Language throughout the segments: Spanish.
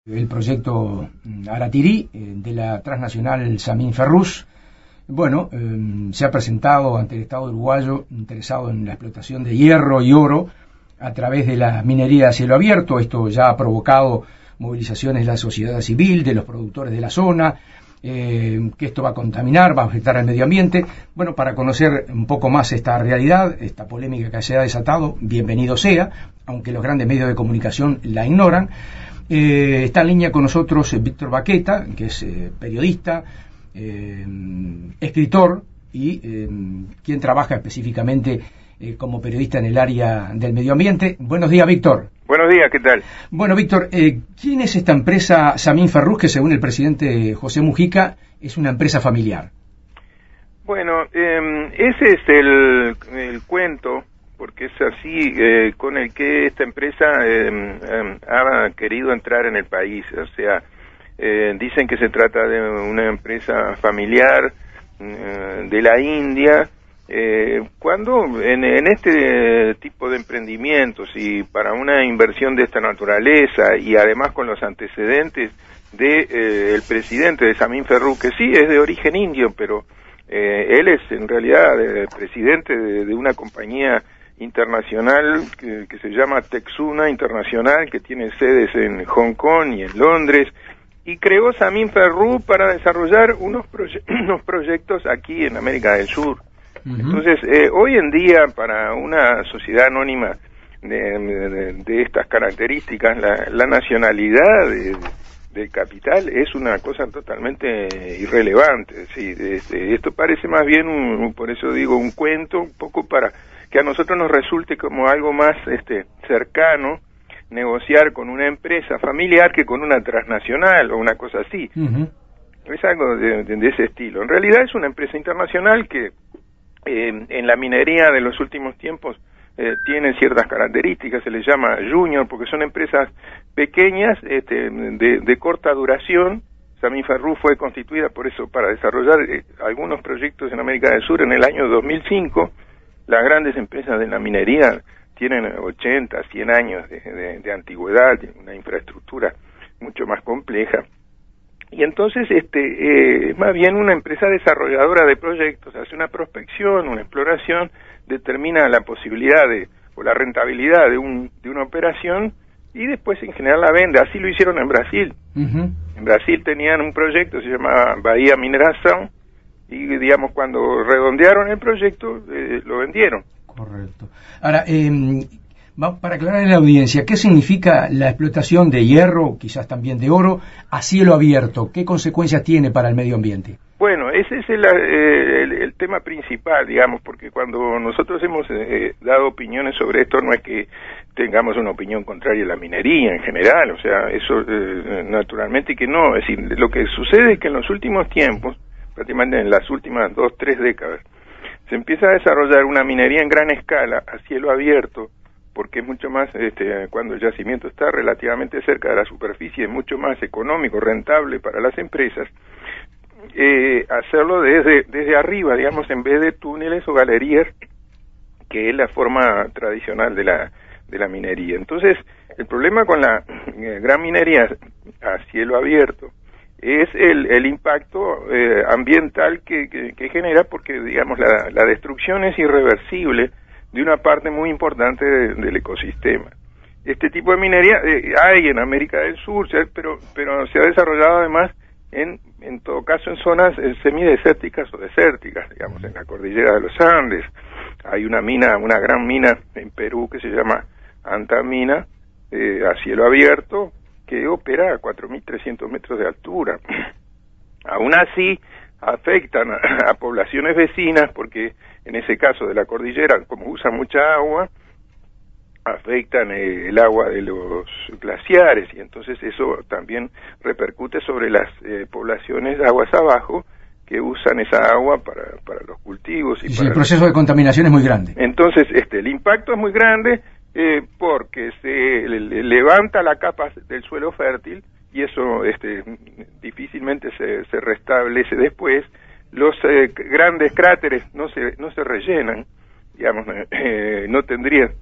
El proyecto Aratirí de la transnacional Samín Ferrous. Bueno, se ha presentado ante el Estado uruguayo interesado en la explotación de hierro y oro a través de la minería a cielo abierto. Esto ya ha provocado movilizaciones de la sociedad civil, de los productores de la zona, que esto va a contaminar, va a afectar al medio ambiente. Bueno, para conocer un poco más esta realidad, esta polémica que se ha desatado, bienvenido sea, aunque los grandes medios de comunicación la ignoran. Está en línea con nosotros Víctor Baqueta, que es periodista, escritor y quien trabaja específicamente como periodista en el área del medio ambiente. Buenos días, Víctor. Buenos días, ¿qué tal? Bueno, Víctor, ¿quién es esta empresa Samín Ferrous, que según el presidente José Mujica es una empresa familiar? Bueno, ese es el cuento, porque es así, con el que esta empresa ha querido entrar en el país. O sea, dicen que se trata de una empresa familiar de la India, cuando en este tipo de emprendimientos y para una inversión de esta naturaleza, y además con los antecedentes de el presidente de Samín Ferrous, que sí es de origen indio, pero él es en realidad presidente de una compañía internacional que se llama Texuna Internacional, que tiene sedes en Hong Kong y en Londres, y creó Samín Ferrous para desarrollar unos proyectos aquí en América del Sur. Entonces, hoy en día, para una sociedad anónima de estas características, la nacionalidad del capital es una cosa totalmente irrelevante. Sí, esto parece más bien, por eso digo, un cuento, un poco para que a nosotros nos resulte como algo más cercano negociar con una empresa familiar que con una transnacional o una cosa así. Es algo de ese estilo. En realidad es una empresa internacional que en la minería de los últimos tiempos tiene ciertas características. Se les llama junior porque son empresas pequeñas, de corta duración. Samín Ferrous fue constituida por eso para desarrollar algunos proyectos en América del Sur en el año 2005. Las grandes empresas de la minería tienen 80, 100 años de antigüedad, tienen una infraestructura mucho más compleja. Y entonces es más bien una empresa desarrolladora de proyectos, hace una prospección, una exploración, determina la posibilidad o la rentabilidad de una operación y después en general la vende. Así lo hicieron en Brasil. En Brasil tenían un proyecto, se llamaba Bahía Mineração, y digamos cuando redondearon el proyecto lo vendieron. Correcto. Ahora, para aclarar a la audiencia, ¿qué significa la explotación de hierro, quizás también de oro, a cielo abierto? ¿Qué consecuencias tiene para el medio ambiente? Bueno, ese es el tema principal, digamos, porque cuando nosotros hemos dado opiniones sobre esto, no es que tengamos una opinión contraria a la minería en general, o sea, eso naturalmente que no. Es decir, lo que sucede es que en los últimos tiempos, prácticamente en las últimas 2, 3 décadas, se empieza a desarrollar una minería en gran escala a cielo abierto, porque es mucho más, cuando el yacimiento está relativamente cerca de la superficie, es mucho más económico, rentable para las empresas, hacerlo desde arriba, digamos, en vez de túneles o galerías, que es la forma tradicional de la minería. Entonces, el problema con la gran minería a cielo abierto es el impacto ambiental que genera, porque digamos la destrucción es irreversible de una parte muy importante del ecosistema. Este tipo de minería hay en América del Sur, pero se ha desarrollado además en todo caso en zonas semidesérticas o desérticas, digamos, en la cordillera de los Andes. Hay una gran mina en Perú que se llama Antamina, a cielo abierto, que opera a 4.300 metros de altura. Aún así, afectan a poblaciones vecinas, porque en ese caso de la cordillera, como usa mucha agua, afectan el agua de los glaciares, y entonces eso también repercute sobre las poblaciones de aguas abajo, que usan esa agua para los cultivos. Y el proceso de contaminación es muy grande. Entonces, el impacto es muy grande, porque se levanta la capa del suelo fértil y eso difícilmente se restablece después. Los grandes cráteres no se rellenan, digamos, no tendrían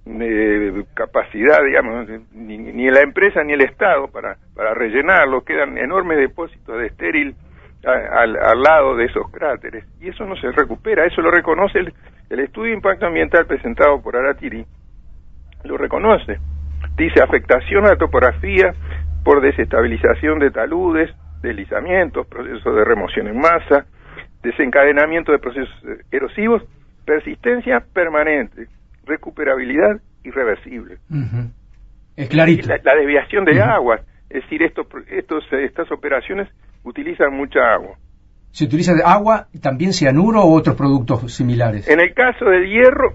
capacidad, digamos, ni la empresa ni el Estado para rellenarlo. Quedan enormes depósitos de estéril al lado de esos cráteres, y eso no se recupera. Eso lo reconoce el estudio de impacto ambiental presentado por Aratiri, lo reconoce. Dice: afectación a la topografía por desestabilización de taludes, deslizamientos, procesos de remoción en masa, desencadenamiento de procesos erosivos, persistencia permanente, recuperabilidad irreversible. Es clarito. La desviación de aguas, es decir, estas operaciones utilizan mucha agua. ¿Se utiliza agua, también cianuro o otros productos similares? En el caso del hierro,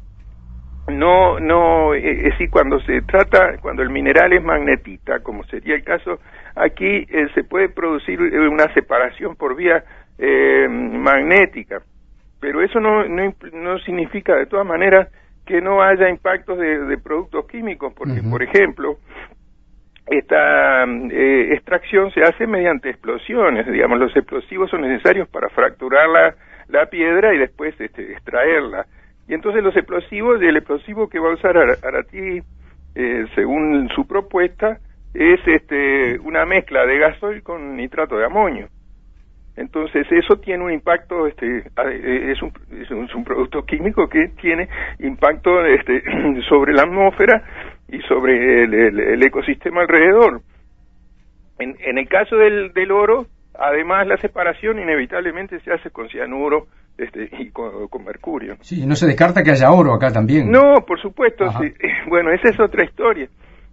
no, es decir, cuando el mineral es magnetita, como sería el caso aquí, se puede producir una separación por vía magnética, pero eso no significa de todas maneras que no haya impactos de productos químicos, porque por ejemplo, esta extracción se hace mediante explosiones. Digamos, los explosivos son necesarios para fracturar la piedra y después extraerla. Y entonces el explosivo que va a usar Aratiri, según su propuesta, es una mezcla de gasoil con nitrato de amonio. Entonces eso tiene un impacto, es un producto químico que tiene impacto sobre la atmósfera y sobre el ecosistema alrededor. En el caso del oro, además la separación inevitablemente se hace con cianuro y con mercurio. Sí, no se descarta que haya oro acá también. No, por supuesto. Sí. Bueno, esa es otra historia.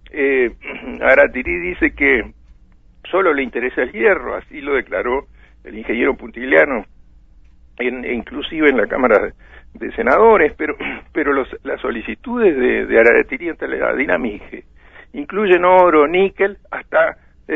Aratiri dice que solo le interesa el hierro, así lo declaró el ingeniero Puntigliano, inclusive en la Cámara de Senadores, pero las solicitudes de Aratiri ante la Dinamige incluyen oro, níquel, hasta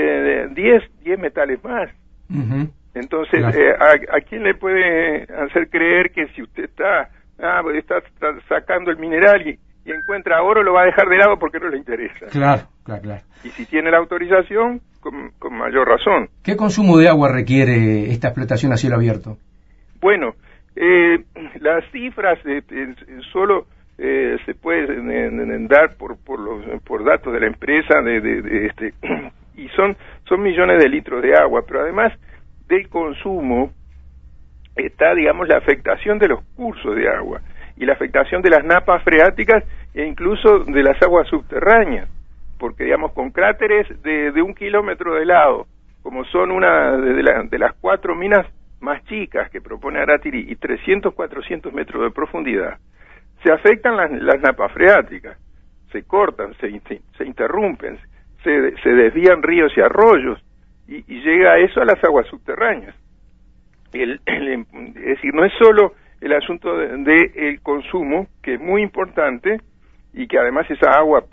10 metales más. Entonces, claro. ¿A quién le puede hacer creer que si usted está sacando el mineral y encuentra oro, lo va a dejar de lado porque no le interesa? Claro. Y si tiene la autorización, con mayor razón. ¿Qué consumo de agua requiere esta explotación a cielo abierto? Bueno, las cifras solo se pueden dar por datos de la empresa, y son millones de litros de agua, pero además del consumo está, digamos, la afectación de los cursos de agua y la afectación de las napas freáticas e incluso de las aguas subterráneas, porque, digamos, con cráteres de 1 kilómetro de lado, como son una de las 4 minas más chicas que propone Aratiri, y 300-400 metros de profundidad, se afectan las napas freáticas, se cortan, se interrumpen, se desvían ríos y arroyos, y llega eso a las aguas subterráneas. Es decir, no es solo el asunto del consumo, que es muy importante, y que además esa agua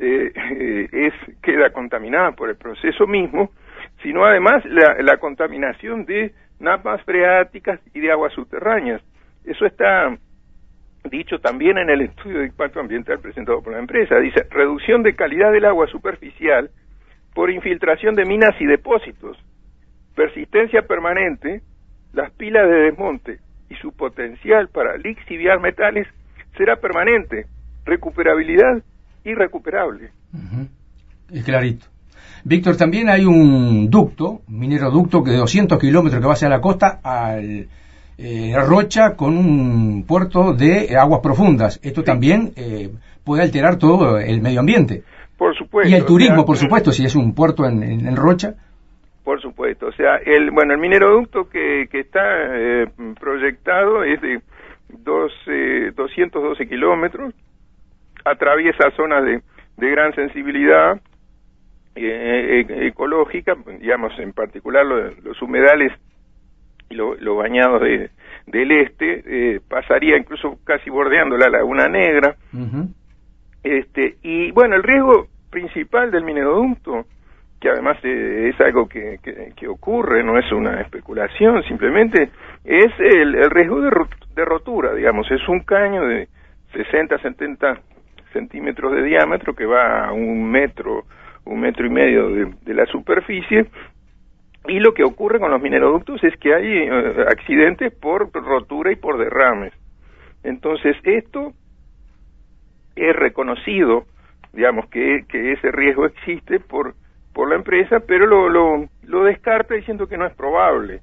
queda contaminada por el proceso mismo, sino además la contaminación de napas freáticas y de aguas subterráneas. Eso está dicho también en el estudio de impacto ambiental presentado por la empresa. Dice: reducción de calidad del agua superficial por infiltración de minas y depósitos, persistencia permanente, las pilas de desmonte y su potencial para lixiviar metales será permanente, recuperabilidad irrecuperable. Es clarito. Víctor, también hay un mineroducto que de 200 kilómetros que va hacia la costa al Rocha, con un puerto de aguas profundas. Esto también puede alterar todo el medio ambiente. Por supuesto. Y el turismo, por supuesto, si es un puerto en Rocha. Por supuesto. O sea, el mineroducto que está proyectado es de 212 kilómetros, atraviesa zonas de gran sensibilidad ecológica, digamos, en particular los humedales y los bañados del este, pasaría incluso casi bordeando la Laguna Negra. Y bueno, el riesgo principal del mineroducto, que además es algo que ocurre, no es una especulación, simplemente es el riesgo de rotura, digamos. Es un caño de 60-70 centímetros de diámetro que va a 1 metro y medio de la superficie, y lo que ocurre con los mineroductos es que hay accidentes por rotura y por derrames. Entonces esto es reconocido, digamos, que ese riesgo existe por la empresa, pero lo descarta diciendo que no es probable.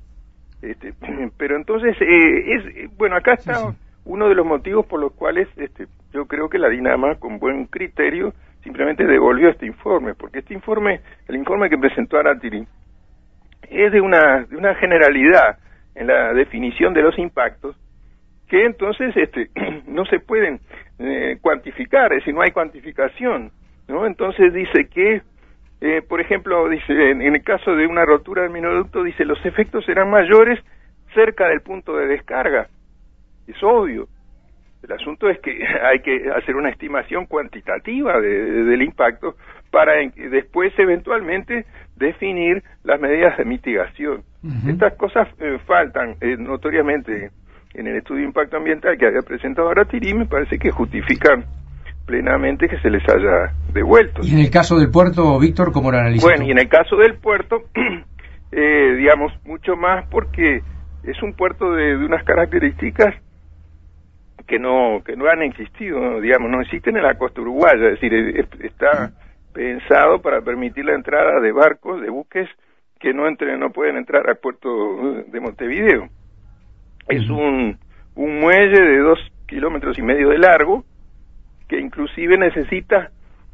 Pero entonces, bueno, acá está uno de los motivos por los cuales yo creo que la Dinama, con buen criterio, simplemente devolvió este informe, porque este informe, el informe que presentó Aratiri, es de una generalidad en la definición de los impactos, que entonces no se pueden cuantificar, es decir, no hay cuantificación, ¿no? Entonces dice que, por ejemplo, dice, en el caso de una rotura del minoducto, dice, los efectos serán mayores cerca del punto de descarga. Es obvio. El asunto es que hay que hacer una estimación cuantitativa del impacto para después eventualmente definir las medidas de mitigación. Estas cosas faltan notoriamente en el estudio de impacto ambiental que había presentado Aratiri, me parece que justifican plenamente que se les haya devuelto. ¿Y en el caso del puerto, Víctor, cómo lo analizas? Bueno, y en el caso del puerto, digamos, mucho más porque es un puerto de unas características que no han existido, ¿no? Digamos, no existen en la costa uruguaya, es decir, está pensado para permitir la entrada de barcos, de buques que no pueden entrar al puerto de Montevideo. Es un muelle de 2,5 kilómetros de largo, que inclusive necesita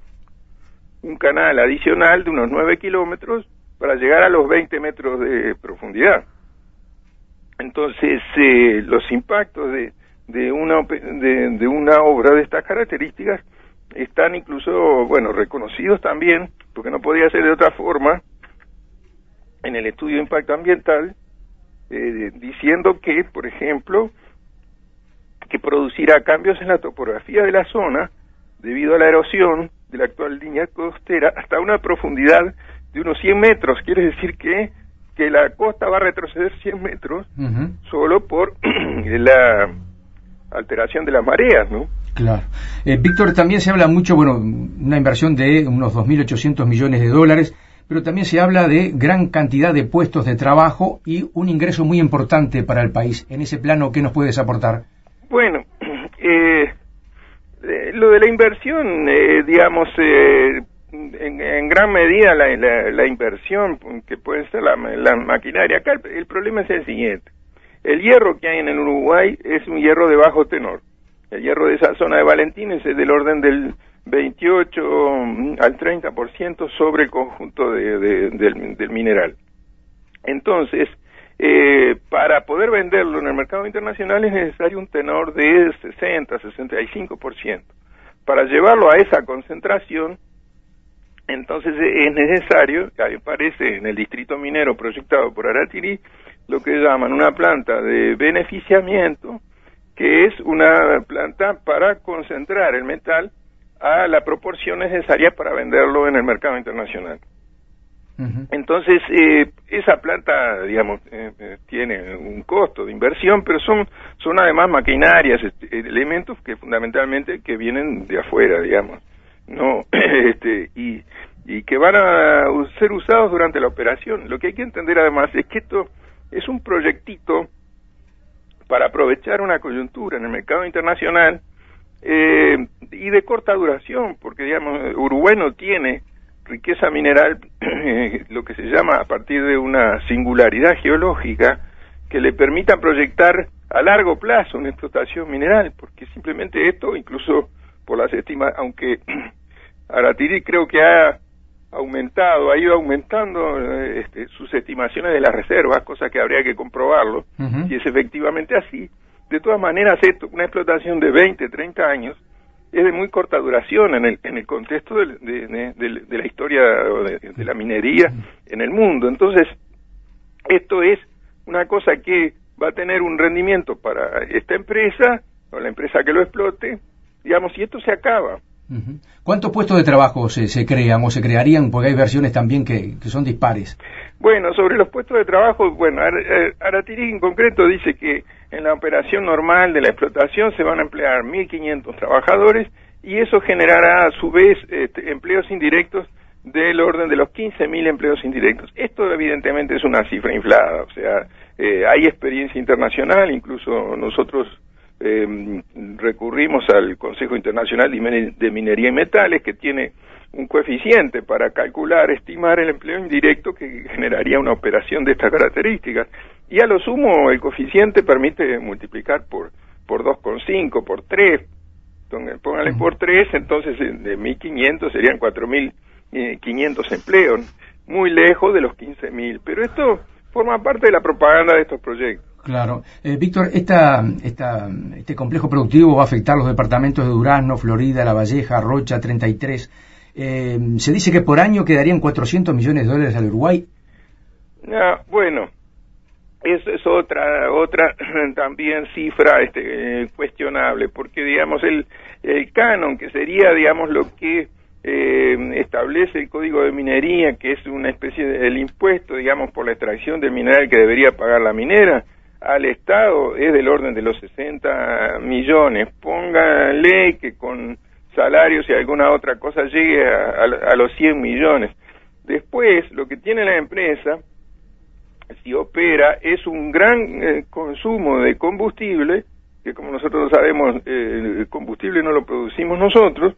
un canal adicional de unos 9 kilómetros para llegar a los 20 metros de profundidad. Entonces, los impactos de una obra de estas características están incluso, bueno, reconocidos también, porque no podía ser de otra forma, en el estudio de impacto ambiental, diciendo que, por ejemplo, que producirá cambios en la topografía de la zona debido a la erosión de la actual línea costera hasta una profundidad de unos 100 metros. Quiere decir que la costa va a retroceder 100 metros solo por la alteración de las mareas, ¿no? Claro. Víctor, también se habla mucho, bueno, una inversión de unos 2.800 millones de dólares, pero también se habla de gran cantidad de puestos de trabajo y un ingreso muy importante para el país. En ese plano, ¿qué nos puedes aportar? Bueno, lo de la inversión, digamos, en gran medida la inversión que puede ser la maquinaria. Acá el problema es el siguiente. El hierro que hay en el Uruguay es un hierro de bajo tenor. El hierro de esa zona de Valentín es del orden del 28 al 30% sobre el conjunto del mineral. Entonces, para poder venderlo en el mercado internacional es necesario un tenor de 60-65%. Para llevarlo a esa concentración, entonces es necesario, aparece en el distrito minero proyectado por Aratiri, lo que llaman una planta de beneficiamiento, que es una planta para concentrar el metal a la proporción necesaria para venderlo en el mercado internacional. Entonces, esa planta, digamos, tiene un costo de inversión, pero son además maquinarias, elementos que fundamentalmente que vienen de afuera, digamos, no, y que van a ser usados durante la operación. Lo que hay que entender además es que esto es un proyectito para aprovechar una coyuntura en el mercado internacional y de corta duración, porque digamos Uruguay no tiene riqueza mineral, lo que se llama a partir de una singularidad geológica que le permita proyectar a largo plazo una explotación mineral, porque simplemente esto, incluso por las estimaciones, aunque Aratiri creo que ha ido aumentando sus estimaciones de las reservas, cosa que habría que comprobarlo, si es efectivamente así. De todas maneras, una explotación de 20, 30 años, es de muy corta duración en el contexto de la historia de la minería en el mundo. Entonces, esto es una cosa que va a tener un rendimiento para esta empresa, o la empresa que lo explote, digamos, y esto se acaba. ¿Cuántos puestos de trabajo se crean o se crearían? Porque hay versiones también que son dispares. Bueno, sobre los puestos de trabajo, bueno, Aratiri en concreto dice que en la operación normal de la explotación se van a emplear 1.500 trabajadores y eso generará a su vez empleos indirectos del orden de los 15.000 empleos indirectos. Esto evidentemente es una cifra inflada, o sea, hay experiencia internacional, incluso nosotros recurrimos al Consejo Internacional de Minería y Metales, que tiene un coeficiente para calcular, estimar el empleo indirecto que generaría una operación de estas características. Y a lo sumo el coeficiente permite multiplicar por 2,5, por 3. Póngale por 3, entonces de 1.500 serían 4.500 empleos, muy lejos de los 15.000. Pero esto forma parte de la propaganda de estos proyectos. Claro. Víctor, este complejo productivo va a afectar los departamentos de Durazno, Florida, La Valleja, Rocha, 33. Se dice que por año quedarían $400 millones al Uruguay. Bueno, eso es otra también cifra cuestionable, porque digamos el canon, que sería digamos lo que establece el Código de Minería, que es una especie del impuesto digamos por la extracción del mineral que debería pagar la minera al Estado, es del orden de los 60 millones. Póngale que con salarios y alguna otra cosa llegue a los 100 millones. Después, lo que tiene la empresa, si opera, es un gran consumo de combustible, que como nosotros sabemos, el combustible no lo producimos nosotros,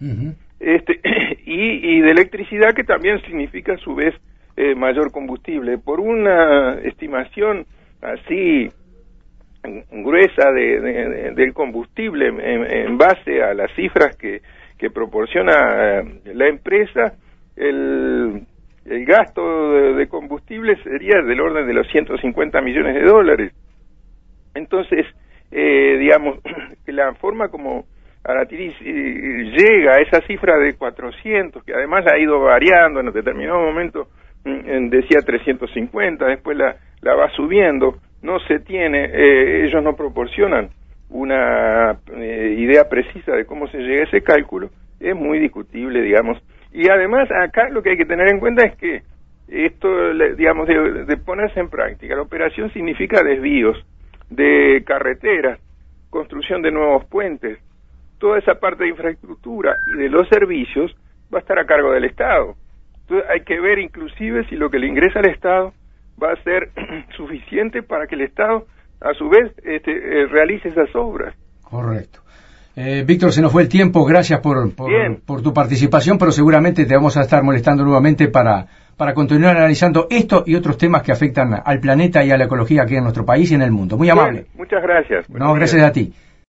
y de electricidad, que también significa a su vez mayor combustible. Por una estimación así gruesa del combustible en base a las cifras que proporciona la empresa, el gasto de combustible sería del orden de los 150 millones de dólares. Entonces, digamos, la forma como Aratiri llega a esa cifra de 400, que además ha ido variando, en un determinado momento decía 350, después la va subiendo, no se tiene, ellos no proporcionan una idea precisa de cómo se llega a ese cálculo, es muy discutible, digamos. Y además acá lo que hay que tener en cuenta es que esto, digamos, de ponerse en práctica, la operación significa desvíos de carreteras, construcción de nuevos puentes, toda esa parte de infraestructura y de los servicios va a estar a cargo del Estado. Entonces hay que ver inclusive si lo que le ingresa al Estado va a ser suficiente para que el Estado a su vez realice esas obras. Correcto. Víctor, se nos fue el tiempo, gracias por tu participación, pero seguramente te vamos a estar molestando nuevamente para continuar analizando esto y otros temas que afectan al planeta y a la ecología aquí en nuestro país y en el mundo. Muy amable. Bien, muchas gracias. No, gracias a ti.